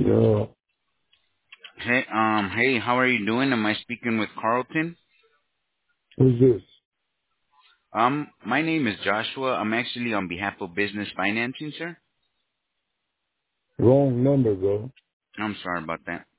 Yeah. Hey, how are you doing? Am I speaking with Carlton? Who's this? My name is Joshua. I'm actually on behalf of Business Financing, sir. Wrong number, bro. I'm sorry about that.